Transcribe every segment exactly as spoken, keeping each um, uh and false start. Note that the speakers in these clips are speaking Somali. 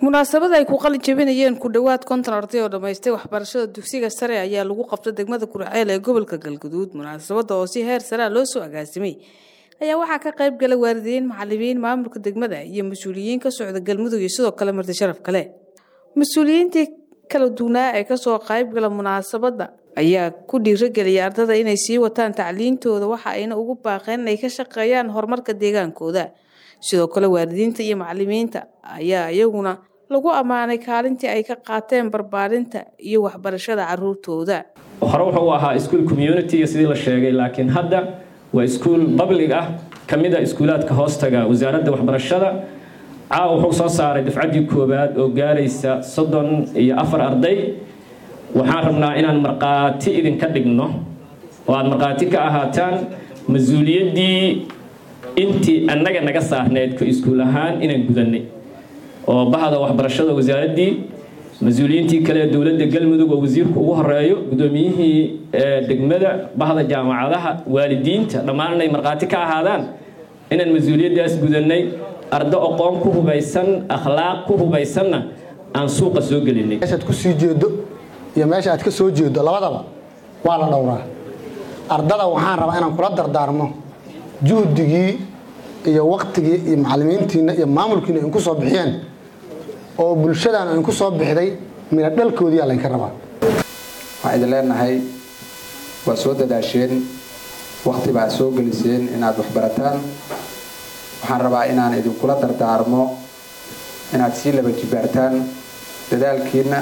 munaasabad ay ku qalin jabinayeen ku dhawaad konton arday oo dhameystay waxbarashada dugsiga sare ayaa lagu qabtay degmada Kurceel ee gobolka Galgaduud. munaasabada oo si heer sare loo soo agaasimay ayaa waxaa ka qayb galay waalidiin, macallimiin, maamulka degmada iyo mas'uuliyiin ka socda Galmudug iyo sidoo kale marti sharaf kale. Mas'uuliyiintii kala duwanaa ee ka soo qayb galay munaasabada ayaa ku dhiirigeliyay ardayda inay sii wataan tacliintooda, waxa ayna ugu baaqeen inay ka shaqeeyaan horumarka deegaankooda. sidoo kale waalidiinta iyo macallimiinta ayaa iyaguna lagu amaanay kaalintii ay ka qaateen barbaarinta iyo waxbarashada caruurtooda. hore wuxuu ahaa school community sidii la sheegay, laakiin hadda waa school public ah kamida iskuulaadka hoostaga wasaaradda waxbarashada. caaw wuxuu soo saaray dafcadii koobaad oo gaaraysa soddon iyo afar arday. waxaan rabnaa inaan marqaati idin ka dhigno oo aad marqaati ka ahaataan mas'uuliyaddii intii annaga naga saarneed ka iskuul ahaan inaan gudanay oo bahada waxbarashada wasaaradii, mas'uuliyiintii kale ee dawladda Galmudug oo wasiirku ugu horeeyo, gudoomiyihii degmada, bahada jaamacadaha, waalidiinta dhammaan inay marqaati ka ahaadaan inaan mas'uuliyadaas gudanay. ardo aqoon ku hubaysan, akhlaaq ku hubaysanna aan suuqa soo gelinay. meesha ku sii jeedo iyo meesha aad ka soo jeedo labadaba waa la dhowraa. ardada waxaan rabaa inaan kula dardaarmo juhdigii iyo waqtigii iyo macallimiintiina iyo maamulkiina in ku soo bixiyeen oo bulshadana in ku soo bixday meel dhalkoodii la ka rabaa. waxaan idin leenahay waa soo dadaasheen, waqti baa soo geliseen inaad wax barataan. waxaan rabaa inaan idin kula dardaarmo inaad si laba jibaartaan dadaalkiina.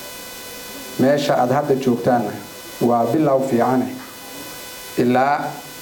meesha aad hadda joogtaan waa bilow fiican ilaa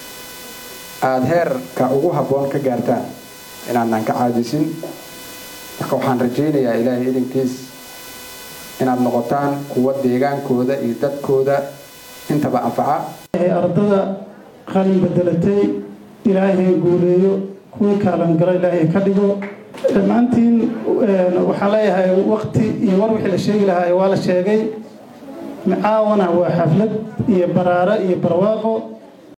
aad heerka ugu habboon ka gaartaan inaanaan ka caajisin. marka waxaan rajaynayaa ilaahay idinkiis inaad noqotaan kuwa deegaankooda iyo dadkooda intaba anfaca. ardada qalin bedelatay ilaahay guuleeyo, kuwii kaalan gala ilaahay ka dhigo. dhammaantiin waxaan leeyahay waqti iyo war wixii la sheegi lahaa waa la sheegay. macaawana waa xaflad iyo baraaro iyo barwaaqo.